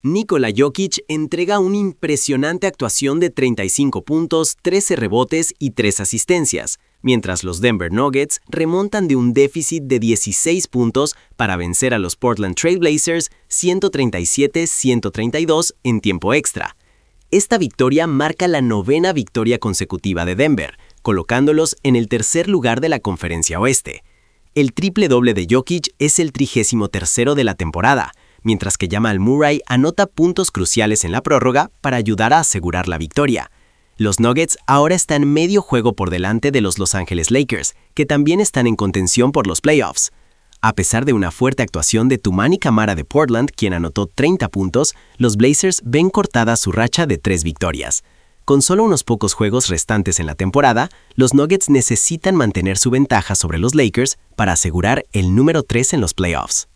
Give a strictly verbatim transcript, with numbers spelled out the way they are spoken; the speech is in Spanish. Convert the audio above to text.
Nikola Jokic entrega una impresionante actuación de treinta y cinco puntos, trece rebotes y tres asistencias, mientras los Denver Nuggets remontan de un déficit de dieciséis puntos para vencer a los Portland Trail Blazers ciento treinta y siete a ciento treinta y dos en tiempo extra. Esta victoria marca la novena victoria consecutiva de Denver, colocándolos en el tercer lugar de la Conferencia Oeste. El triple doble de Jokic es el trigésimo tercero de la temporada, mientras que Jamal Murray anota puntos cruciales en la prórroga para ayudar a asegurar la victoria. Los Nuggets ahora están medio juego por delante de los Los Angeles Lakers, que también están en contención por los playoffs. A pesar de una fuerte actuación de Toumani Camara de Portland, quien anotó treinta puntos, los Blazers ven cortada su racha de tres victorias. Con solo unos pocos juegos restantes en la temporada, los Nuggets necesitan mantener su ventaja sobre los Lakers para asegurar el número tres en los playoffs.